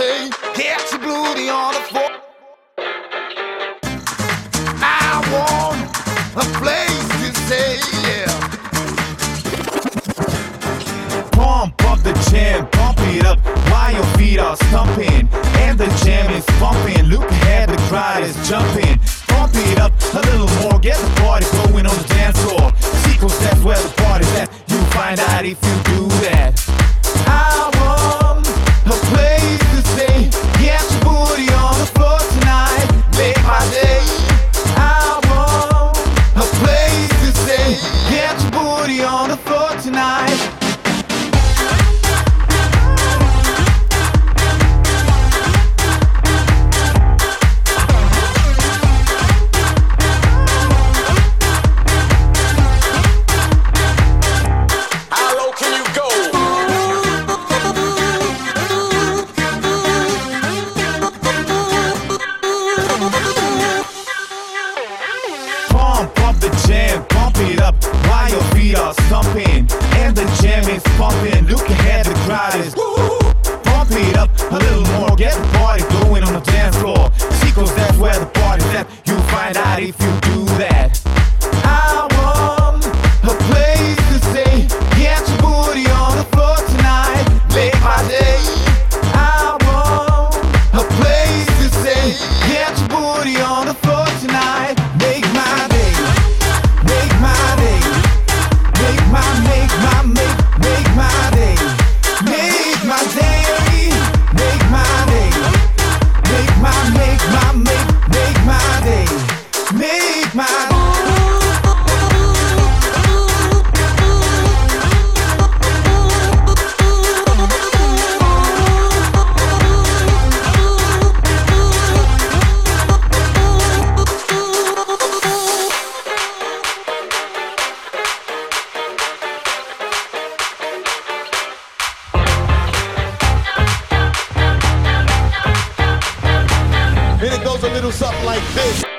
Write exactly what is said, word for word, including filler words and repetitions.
say, get your booty on the floor. I want a place to stay, yeah. Pump up the jam, pump it up while your feet are stumping and the jam is pumping. Look ahead, the crowd is jumping. Pump it up a little more, get the party going on the dance floor. See, 'cause that's where the party's at. You find out if you do that. I want a place to stay. Get your booty on the floor tonight. Make my day. I want a place to stay. Get your booty on the floor tonight. Stumping and the jam is pumping. Look ahead, the crowd is woo. Pump it up a little more, get the party going on the dance floor. See, 'cause that's where the party's at. You find out if you do that. I want a place to stay. Get your booty on the floor tonight. Make my day. I want a place to stay. Get your booty on the floor tonight. Make my day. Make my day. Make my, make my, make, make my day. Make my day. Make my day. Make my, make my, make, make my day. Make my And it goes a little something like this.